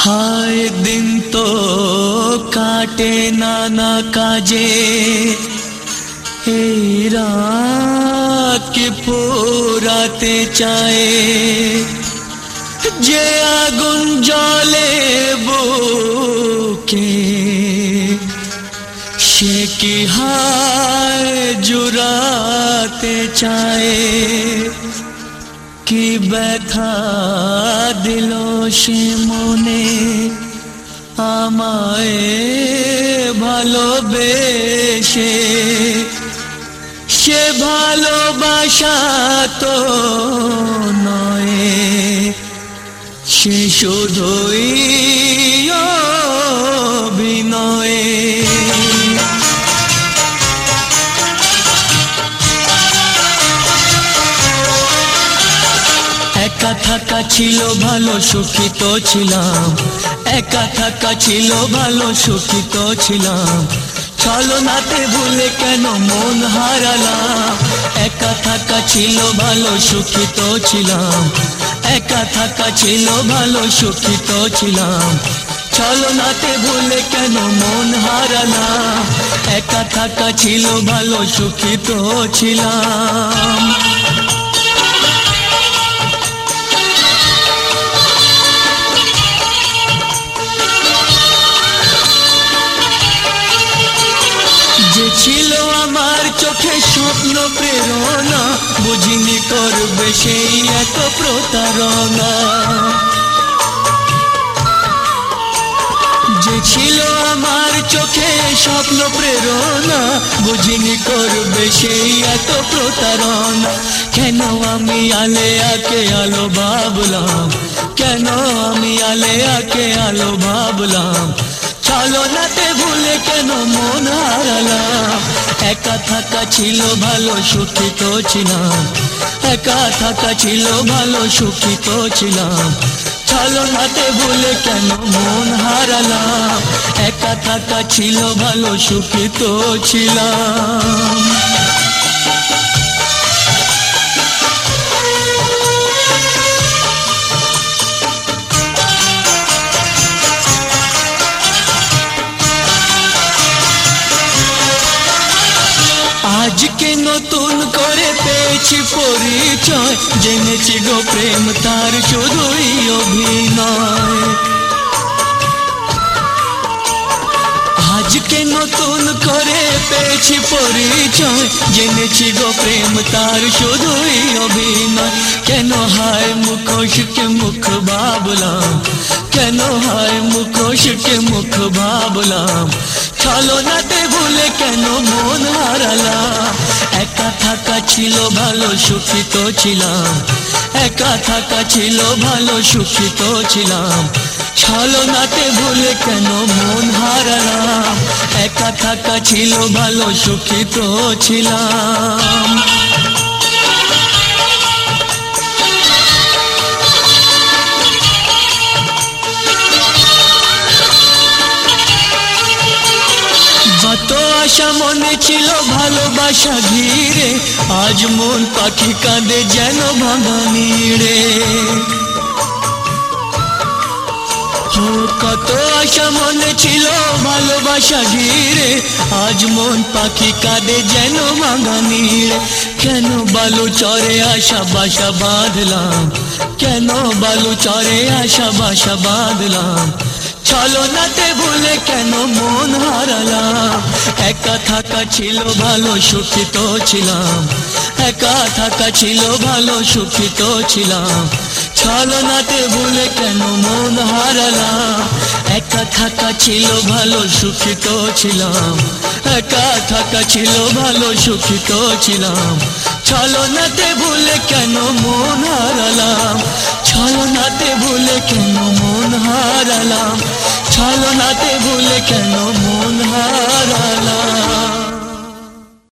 हाय दिन तो काटे नाना काजे এই রাতকে পোড়াতে চায় যে আগুন জ্বলে বুকে সে কি হায় জুড়াতে চায় কি ব্যথা দিল সে মনে আমায় ভালোবেসে সে ভালোবাসা তো নয় সে শুধুই অভিনয় একা থাকা ছিল ভালো সুখী তো ছিলাম একা থাকা ছিল ভালো সুখী তো ছিলাম ছলনাতে ভুলে কেন মন হারালাম একা থাকা ছিল ভালো সুখী তো ছিলাম একা থাকা ছিল ভালো সুখী তো ছিলাম ছলনাতে ভুলে কেন মন হারালাম একা থাকা ছিল ভালো সুখী তো ছিলাম যে ছিল আমার চোখে স্বপ্ন প্রেরণা বুঝিনি করবে সেই এত প্রতারণা যে ছিল আমার চোখে স্বপ্ন প্রেরণা বুঝিনি করবে সেই এত প্রতারণা কেন আমি আলে আকে আলো ভাবলাম কেন আমি আলে আকে আলো ভাবলাম ছলনাতে ভুলে কেন মন হারালাম একা থাকা ছিল ভালো সুখী তো ছিলাম একা থাকা ছিল ভালো সুখী তো ছিলাম ছলনাতে ভুলে কেন মন হারালাম একা থাকা ছিল ভালো সুখী তো ছিলাম আজকে নতুন করে পেয়েছি পরিচয় জেনেছি গো প্রেম তার শুধুই অভিনয় আজকে নতুন করে পেয়েছি পরিচয় জেনেছি গো প্রেম তার শুধুই অভিনয় কেন হায় মুখোশকে মুখ ভাবলাম কেন হায় মুখোশকে মুখ ভাবলাম ছলনাতে ভুলে কেন মন হারালাম একা থাকা ছিল ভালো সুখী তো ছিলাম একা থাকা ছিল ভালো সুখী তো ছিলাম ছলনাতে ভুলে কেন মন হারালাম একা থাকা ছিল ভালো সুখী তো ছিলাম যত আশা মনে ছিল ভালোবাসা ঘিরে আজ মন পাখি কাঁদে যেন ভাঙা নিড়ে কত আশা মনে ছিল ভালোবাসা ঘিরে আজ মন পাখি কাঁদে যেন ভাঙা নিড়ে কেন বালু চরে আশা বাসা বাঁধলাম কেন বালু চরে আশা বাসা বাঁধলাম ছলনাতে ভুলে কেন মন হারালাম একা থাকা ছিল ভালো সুখী তো ছিলাম একা থাকা ছিল ভালো সুখী তো ছিলাম ছলনাতে ভুলে কেন মন হারালাম একা থাকা ছিল ভালো সুখী তো ছিলাম একা থাকা ছিল ভালো সুখী তো ছিলাম ছলনাতে ভুলে কেন মন হারালাম ছলনাতে ভুলে কেন মন হারালাম ছলনাতে ভুলে কেন মন হারালাম